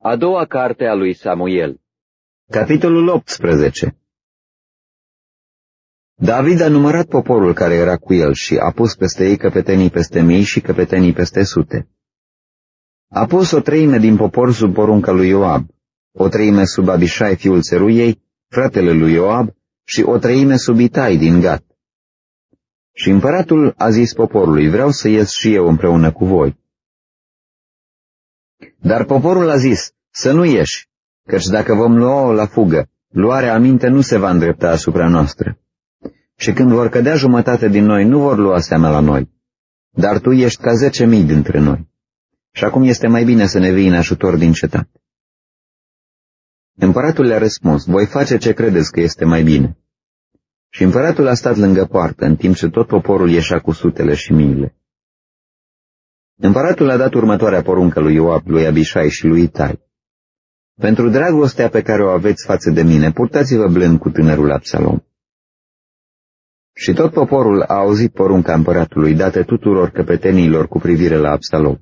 A doua carte a lui Samuel. Capitolul 18. David a numărat poporul care era cu el și a pus peste ei căpetenii peste mii și căpetenii peste sute. A pus o treime din popor sub porunca lui Ioab, o treime sub Abișai fiul Țeruiei, fratele lui Ioab, și o treime sub Itai din Gat. Și împăratul a zis poporului: vreau să ies și eu împreună cu voi. Dar poporul a zis: să nu ieși, căci dacă vom lua-o la fugă, luarea aminte nu se va îndrepta asupra noastră. Și când vor cădea jumătate din noi, nu vor lua seama la noi. Dar tu ești ca 10.000 dintre noi. Și acum este mai bine să ne vii în ajutor din cetate. Împăratul le-a răspuns: voi face ce credeți că este mai bine. Și împăratul a stat lângă poartă, în timp ce tot poporul ieșea cu sutele și miile. Împăratul a dat următoarea poruncă lui Ioab, lui Abișai și lui Itai: pentru dragostea pe care o aveți față de mine, purtați-vă blând cu tânărul Absalom. Și tot poporul a auzit porunca împăratului dată tuturor căpetenilor cu privire la Absalom.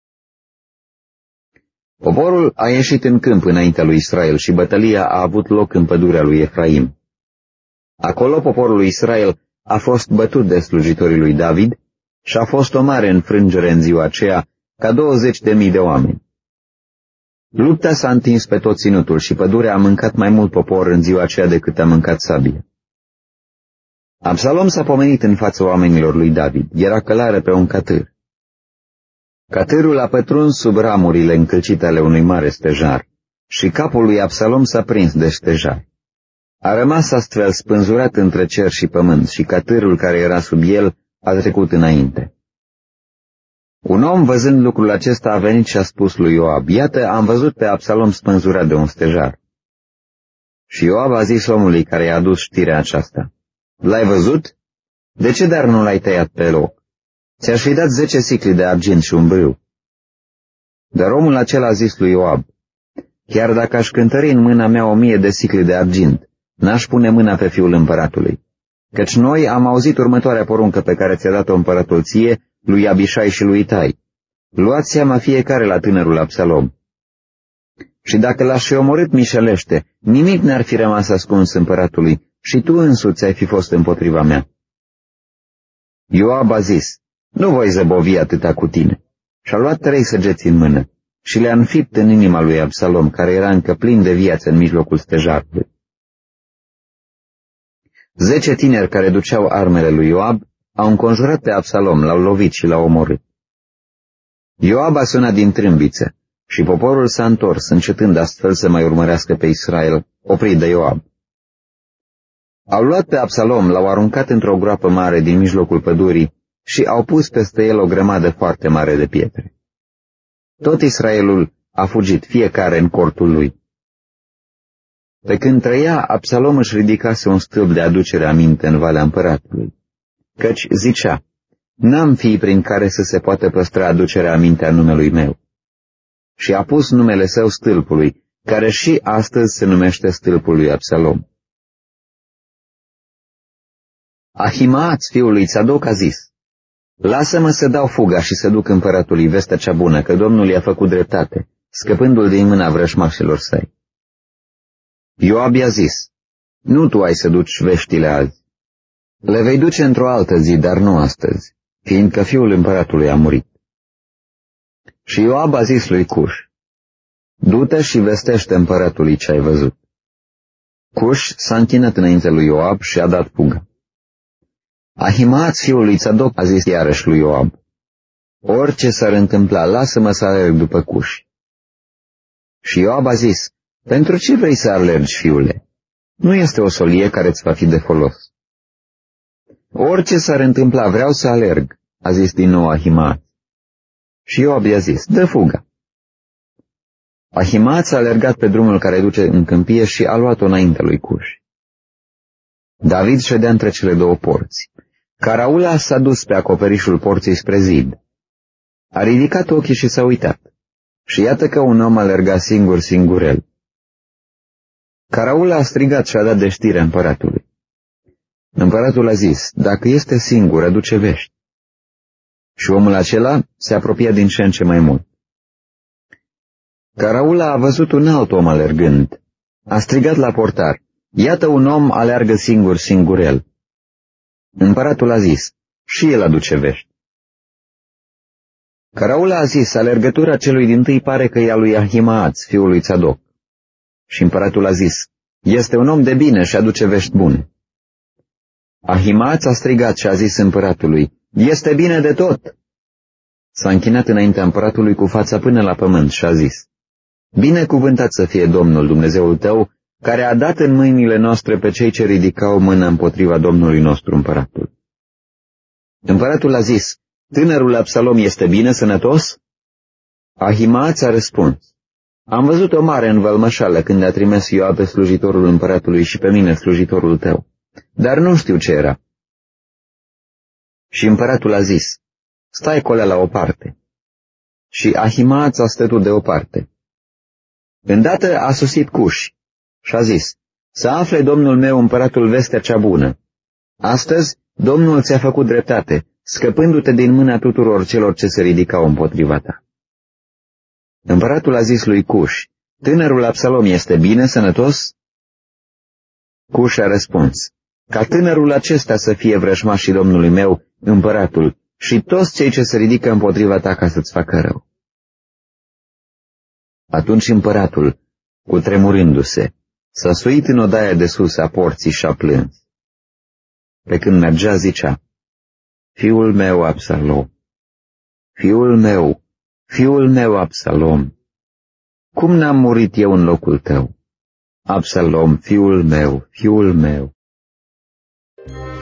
Poporul a ieșit în câmp înaintea lui Israel și bătălia a avut loc în pădurea lui Efraim. Acolo poporul lui Israel a fost bătut de slujitorii lui David și a fost o mare înfrângere în ziua aceea, ca 20.000 de oameni. Lupta s-a întins pe tot ținutul și pădurea a mâncat mai mult popor în ziua aceea decât a mâncat sabie. Absalom s-a pomenit în fața oamenilor lui David, era călare pe un catâr. Catârul a pătruns sub ramurile încălcite ale unui mare stejar și capul lui Absalom s-a prins de stejar. A rămas astfel spânzurat între cer și pământ și catârul care era sub el a trecut înainte. Un om, văzând lucrul acesta, a venit și a spus lui Ioab: iată, am văzut pe Absalom spânzurat de un stejar. Și Ioab a zis omului care i-a adus știrea aceasta: l-ai văzut? De ce dar nu l-ai tăiat pe loc? Ți-aș fi dat 10 sicli de argint și un brâu. Dar omul acela a zis lui Ioab: chiar dacă aș cântări în mâna mea 1000 de sicli de argint, n-aș pune mâna pe fiul împăratului. Căci noi am auzit următoarea poruncă pe care ți-a dat-o împăratul ție, lui Abișai și lui Itai: luați seama fiecare la tânărul Absalom. Și dacă l-aș fi omorât mișelește, nimic n-ar fi rămas ascuns împăratului și tu însuți ai fi fost împotriva mea. Ioab a zis: nu voi zăbovi atâta cu tine. Și-a luat 3 săgeți în mână și le-a înfipt în inima lui Absalom, care era încă plin de viață în mijlocul stejarului. 10 tineri care duceau armele lui Ioab au înconjurat pe Absalom, l-au lovit și l-au omorât. Ioab a sunat din trâmbiță și poporul s-a întors, încetând astfel să mai urmărească pe Israel, oprit de Ioab. Au luat pe Absalom, l-au aruncat într-o groapă mare din mijlocul pădurii și au pus peste el o grămadă foarte mare de pietre. Tot Israelul a fugit, fiecare în cortul lui. Pe când trăia, Absalom își ridicase un stâlp de aducere aminte în Valea Împăratului, căci zicea: n-am fii prin care să se poată păstra aducerea aminte a numelui meu. Și a pus numele său stâlpului, care și astăzi se numește stâlpul lui Absalom. Ahimaaț, fiul lui Țadoc, a zis: lasă-mă să dau fuga și să duc împăratului vestea cea bună, că Domnul i-a făcut dreptate, scăpându-l din mâna vrăjmașilor săi. Ioab i-a zis: nu tu ai să duci veștile azi. Le vei duce într-o altă zi, dar nu astăzi, fiindcă fiul împăratului a murit. Și Ioab a zis lui Cuș: du-te și vestește împăratului ce ai văzut. Cuș s-a închinat înainte lui Ioab și a dat fugă. Ahimaaț, fiul lui Țadoc, a zis iarăși lui Ioab: orice s-ar întâmpla, lasă-mă să alerg după Cuș. Și Ioab a zis: pentru ce vrei să alergi, fiule? Nu este o solie care îți va fi de folos. Orice s-ar întâmpla, vreau să alerg, a zis din nou Ahimaaț. Și Ioab i-a zis: dă fuga. Ahimaaț a alergat pe drumul care duce în câmpie și a luat-o înainte lui Cuș. David ședea între cele 2 porți. Caraula s-a dus pe acoperișul porții spre zid. A ridicat ochii și s-a uitat. Și iată că un om alerga singurel. Caraula a strigat și a dat de știre împăratului. Împăratul a zis: dacă este singur, aduce vești. Și omul acela se apropia din ce în ce mai mult. Caraula a văzut un alt om alergând. A strigat la portar: iată un om aleargă singurel. Împăratul a zis: și el aduce vești. Caraula a zis: alergătura celui dintâi pare că e a lui Ahimaaț, fiul lui Țadoc. Și împăratul a zis: este un om de bine și aduce vești bune. Ahimaaț a strigat și a zis împăratului: este bine de tot. S-a închinat înaintea împăratului cu fața până la pământ și a zis: binecuvântat să fie Domnul Dumnezeul tău, care a dat în mâinile noastre pe cei ce ridicau mână împotriva Domnului nostru împăratul. Împăratul a zis: tânărul Absalom este bine, sănătos? Ahimaaț a răspuns: am văzut o mare învălmășală când a trimis Ioab pe slujitorul împăratului și pe mine slujitorul tău, dar nu știu ce era. Și împăratul a zis: stai colea la o parte. Și Ahimaaț a stătut deoparte. Îndată a sosit Cuș și a zis: să afle domnul meu împăratul vestea cea bună. Astăzi Domnul ți-a făcut dreptate, scăpându-te din mâna tuturor celor ce se ridicau împotriva ta. Împăratul a zis lui Cuș: tânărul Absalom este bine, sănătos? Cuș a răspuns: ca tânărul acesta să fie vrăjmașii domnului meu, împăratul, și toți cei ce se ridică împotriva ta ca să-ți facă rău. Atunci împăratul, cutremurându-se, s-a suit în odaia de sus a porții și a plâns. Pe când mergea zicea: fiul meu Absalom, fiul meu Absalom, cum n-am murit eu în locul tău? Absalom, fiul meu.